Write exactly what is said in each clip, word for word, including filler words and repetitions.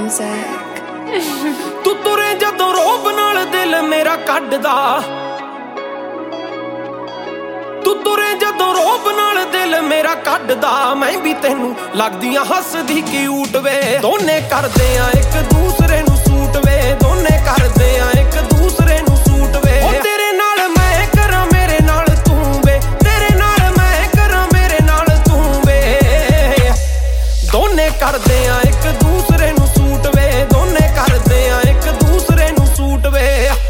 music. ਤੂੰ ਤੁਰੇ ਜਦੋਂ ਰੋਬ ਨਾਲ ਦਿਲ ਮੇਰਾ ਕੱਢਦਾ, ਤੂੰ ਤੁਰੇ ਜਦੋਂ ਰੋਬ ਨਾਲ ਦਿਲ ਮੇਰਾ ਕੱਢਦਾ, ਮੈਂ ਵੀ ਤੈਨੂੰ ਲੱਗਦੀਆਂ ਹੱਸਦੀ ਕਿਊਟ ਵੇ। ਦੋਨੇ ਕਰਦੇ ਆ ਇੱਕ ਦੂਸਰੇ ਨੂੰ ਸੂਟ ਵੇ, ਦੋਨੇ ਕਰਦੇ ਆ ਇੱਕ ਦੂਸਰੇ ਨੂੰ ਸੂਟ ਵੇ। ਉਹ ਤੇਰੇ ਨਾਲ ਮੈਂ ਕਰਾਂ ਮੇਰੇ ਨਾਲ ਤੂੰ ਵੇ, ਤੇਰੇ ਨਾਲ ਮੈਂ ਕਰਾਂ ਮੇਰੇ ਨਾਲ ਤੂੰ ਵੇ। ਦੋਨੇ ਕਰਦੇ ਆ ਇੱਕ ਦੂਸਰੇ ਨੂੰ ਸੂਟ ਵੇ, ਦੋਨੇ ਕਰਦੇ ਆ ਇੱਕ ਦੂਸਰੇ ਨੂੰ ਸੂਟ ਵੇ।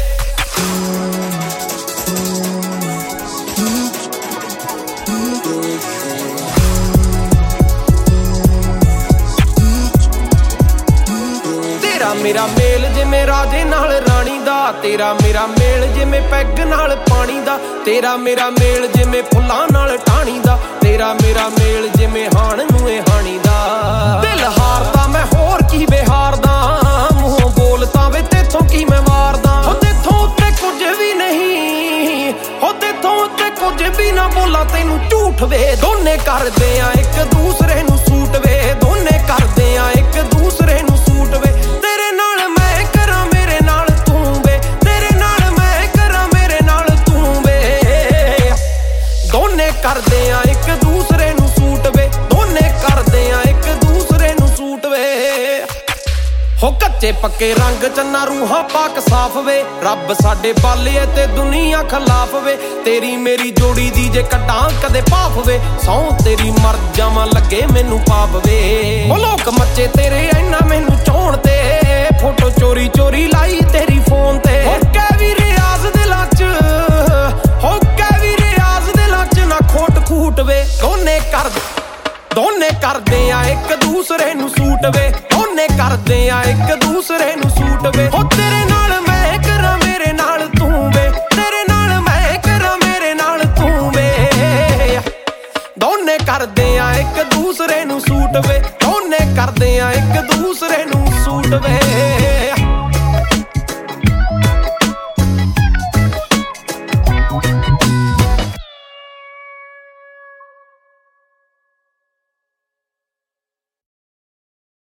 ਤੇਰਾ ਮੇਰਾ ਮੇਲ ਜਿਵੇਂ ਰਾਜੇ ਨਾਲ ਰਾਣੀ ਦਾ, ਤੇਰਾ ਮੇਰਾ ਮੇਲ ਜਿਵੇਂ ਪੈਗ ਨਾਲ ਪਾਣੀ ਦਾ, ਤੇਰਾ ਮੇਰਾ ਮੇਲ ਜਿਵੇਂ ਫੁੱਲਾਂ ਨਾਲ ਟਾਣੀ ਦਾ, ਤੇਰਾ ਮੇਰਾ ਮੇਲ ਜਿਵੇਂ ਹਾਣ ਨੂੰ ਇਹ ਹਾਣੀ ਦਾ। ਦਿਲ ਹਾਰਦਾ ਮੈਂ ਹੋਰ ਕੀ ਬਿਹਾਰਦਾ, ਮੂੰਹੋਂ ਬੋਲਦਾ ਵੇ ਤੇਥੋਂ ਕੀ ਮੈਂ ਮਾਰਦਾ। ਹੋ ਤੇਥੋਂ ਉੱਤੇ ਕੁਝ ਵੀ ਨਹੀਂ, ਹੋ ਤੇਥੋਂ ਉੱਤੇ ਕੁਝ ਵੀ ਨਾ ਬੋਲਾਂ ਤੈਨੂੰ ਝੂਠ ਵੇ। ਦੋਨੇ ਕਰਦੇ ਆ ਇੱਕ ਦੂਸਰੇ ਨੂੰ ਸੂਟ ਵੇ, ਦੋਨੇ ਕਰਦੇ ਆ ਇੱਕ ਦੂਸਰੇ ਨੂੰ ਸੂਟ ਵੇ। ਤੇਰੇ ਨਾਲ ਮੈਂ ਕਰਾਂ ਮੇਰੇ ਨਾਲ ਤੂੰ ਵੇ, ਤੇਰੇ ਨਾਲ ਮੈਂ ਕਰਾਂ ਮੇਰੇ ਨਾਲ ਤੂੰ ਵੇ। ਦੋਨੇ ਕਰਦੇ ਆ ਇੱਕ ਦੂਸਰੇ ਨੂੰ ਸੂਟ ਵੇ, ਦੋਨੇ ਕਰਦੇ ਆ ਇੱਕ ਦੂਸਰੇ ਨੂੰ ਸੂਟ ਵੇ। ਹੋ ਕੱਚੇ ਪੱਕੇ ਰੰਗ ਚੰਨਾ ਰੂਹਾਂ ਪਾਕ ਸਾਫ ਵੇ, ਰੱਬ ਸਾਡੇ ਬਾਲੇ ਤੇ ਦੁਨੀਆ ਖਿਲਾਫ ਵੇ। ਤੇਰੀ ਮੇਰੀ ਜੋੜੀ ਦੀ ਜੇ ਕੱਢਾਂ ਕਦੇ ਭਾਫ ਵੇ, ਸਹੁੰ ਤੇਰੀ ਮਰ ਜਾਵਾਂ ਲੱਗੇ ਮੈਨੂੰ ਪਾਪ ਵੇ। ਉਹ ਲੋਕ ਮੱਚੇ ਤੇਰੇ ਇੰਨਾ ਮੈਨੂੰ ਚਾਹੁਣ ਤੇ, ਫੋਟੋ ਚੋਰੀ ਚੋਰੀ ਲਾਈ ਤੇਰੀ ਫੋਨ ਤੇ। ਹੋ ਕਹਿ ਵੀ ਰਿਆਜ਼ ਦਿਲਾਂ ਚ, ਹੋ ਕਹਿ ਵੀ ਰਿਆਜ਼ ਦਿਲਾਂ ਚ ਨਾ ਖੋਟ ਖੂਟ ਵੇ। ਦੋਨੇ ਕਰਦੇ ਦੋਨੇ ਕਰਦੇ ਆ ਇੱਕ ਦੂਸਰੇ ਨੂੰ ਸੂਟ ਵੇ, ਦੋਨੇ ਕਰਦੇ ਆ ਇੱਕ ਦੂਸਰੇ ਨੂੰ ਸੂਟ ਵੇ। ਹੋ ਤੇਰੇ ਨਾਲ ਮੈਂ ਕਰਾਂ ਮੇਰੇ ਨਾਲ ਤੂੰ ਵੇ, ਤੇਰੇ ਨਾਲ ਮੈਂ ਕਰਾਂ ਮੇਰੇ ਨਾਲ ਤੂੰ ਵੇ। ਦੋਨੇ ਕਰਦੇ ਆ ਇੱਕ ਦੂਸਰੇ ਨੂੰ ਸੂਟ ਵੇ, ਦੋਨੇ ਕਰਦੇ ਆ ਇੱਕ ਦੂਸਰੇ ਨੂੰ ਸੂਟ ਵੇ।